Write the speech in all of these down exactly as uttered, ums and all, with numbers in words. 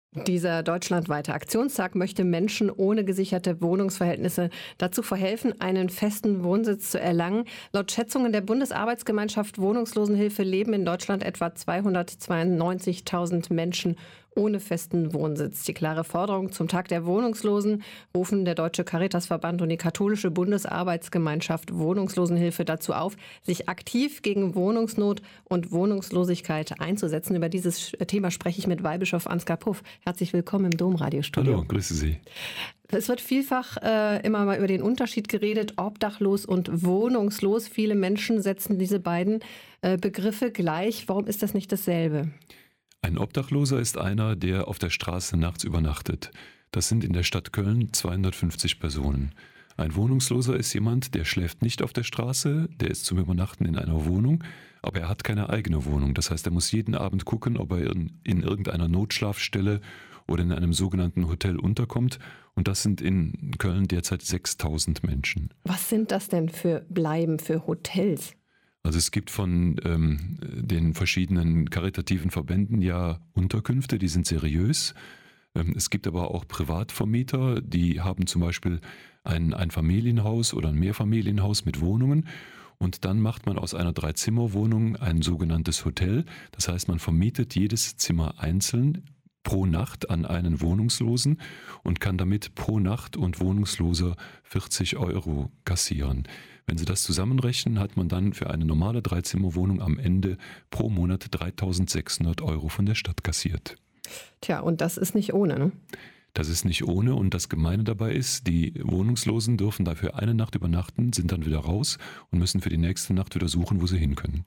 Dieser deutschlandweite Aktionstag möchte Menschen ohne gesicherte Wohnungsverhältnisse dazu verhelfen, einen festen Wohnsitz zu erlangen. Laut Schätzungen der Bundesarbeitsgemeinschaft Wohnungslosenhilfe leben in Deutschland etwa zweihundertzweiundneunzigtausend Menschen ohne festen Wohnsitz. Die klare Forderung zum Tag der Wohnungslosen rufen der Deutsche Caritasverband und die katholische Bundesarbeitsgemeinschaft Wohnungslosenhilfe dazu auf, sich aktiv gegen Wohnungsnot und Wohnungslosigkeit einzusetzen. Über dieses Thema spreche ich mit Weihbischof Ansgar Puff. Herzlich willkommen im Domradiostudio. Hallo, grüße Sie. Es wird vielfach äh, immer mal über den Unterschied geredet, obdachlos und wohnungslos. Viele Menschen setzen diese beiden äh, Begriffe gleich. Warum ist das nicht dasselbe? Ein Obdachloser ist einer, der auf der Straße nachts übernachtet. Das sind in der Stadt Köln zweihundertfünfzig Personen. Ein Wohnungsloser ist jemand, der schläft nicht auf der Straße, der ist zum Übernachten in einer Wohnung, aber er hat keine eigene Wohnung. Das heißt, er muss jeden Abend gucken, ob er in, in irgendeiner Notschlafstelle oder in einem sogenannten Hotel unterkommt. Und das sind in Köln derzeit sechstausend Menschen. Was sind das denn für Bleiben, für Hotels? Also es gibt von ähm, den verschiedenen karitativen Verbänden ja Unterkünfte, die sind seriös. Ähm, es gibt aber auch Privatvermieter, die haben zum Beispiel ein, ein Familienhaus oder ein Mehrfamilienhaus mit Wohnungen. Und dann macht man aus einer Dreizimmerwohnung ein sogenanntes Hotel. Das heißt, man vermietet jedes Zimmer einzeln pro Nacht an einen Wohnungslosen und kann damit pro Nacht und Wohnungsloser vierzig Euro kassieren. Wenn Sie das zusammenrechnen, hat man dann für eine normale Dreizimmerwohnung am Ende pro Monat dreitausendsechshundert Euro von der Stadt kassiert. Tja, und das ist nicht ohne, ne? Das ist nicht ohne und das Gemeine dabei ist, die Wohnungslosen dürfen dafür eine Nacht übernachten, sind dann wieder raus und müssen für die nächste Nacht wieder suchen, wo sie hin können.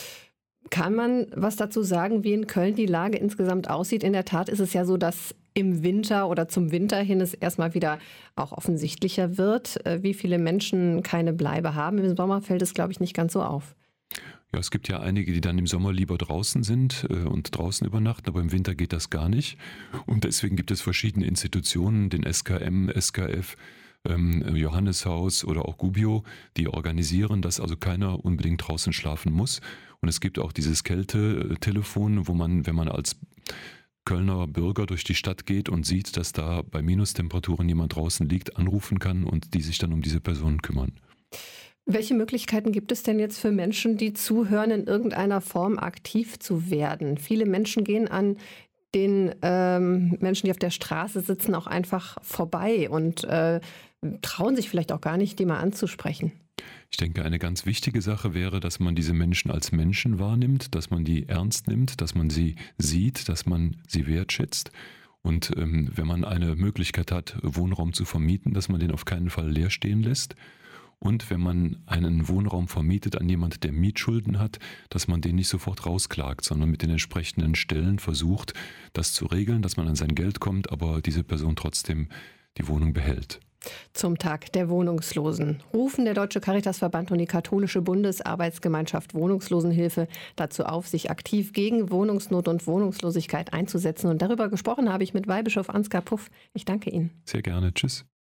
Kann man was dazu sagen, wie in Köln die Lage insgesamt aussieht? In der Tat ist es ja so, dass im Winter oder zum Winter hin es erstmal wieder auch offensichtlicher wird, wie viele Menschen keine Bleibe haben. Im Sommer fällt es, glaube ich, nicht ganz so auf. Ja, es gibt ja einige, die dann im Sommer lieber draußen sind und draußen übernachten, aber im Winter geht das gar nicht. Und deswegen gibt es verschiedene Institutionen, den S K M, S K F, Johanneshaus oder auch Gubbio, die organisieren, dass also keiner unbedingt draußen schlafen muss. Und es gibt auch dieses Kältetelefon, wo man, wenn man als Kölner Bürger durch die Stadt geht und sieht, dass da bei Minustemperaturen jemand draußen liegt, anrufen kann und die sich dann um diese Personen kümmern. Welche Möglichkeiten gibt es denn jetzt für Menschen, die zuhören, in irgendeiner Form aktiv zu werden? Viele Menschen gehen an den ähm, Menschen, die auf der Straße sitzen, auch einfach vorbei und äh, trauen sich vielleicht auch gar nicht, die mal anzusprechen. Ich denke, eine ganz wichtige Sache wäre, dass man diese Menschen als Menschen wahrnimmt, dass man die ernst nimmt, dass man sie sieht, dass man sie wertschätzt. Und ähm, wenn man eine Möglichkeit hat, Wohnraum zu vermieten, dass man den auf keinen Fall leer stehen lässt. Und wenn man einen Wohnraum vermietet an jemand, der Mietschulden hat, dass man den nicht sofort rausklagt, sondern mit den entsprechenden Stellen versucht, das zu regeln, dass man an sein Geld kommt, aber diese Person trotzdem die Wohnung behält. Zum Tag der Wohnungslosen rufen der Deutsche Caritasverband und die katholische Bundesarbeitsgemeinschaft Wohnungslosenhilfe dazu auf, sich aktiv gegen Wohnungsnot und Wohnungslosigkeit einzusetzen. Und darüber gesprochen habe ich mit Weihbischof Ansgar Puff. Ich danke Ihnen. Sehr gerne. Tschüss.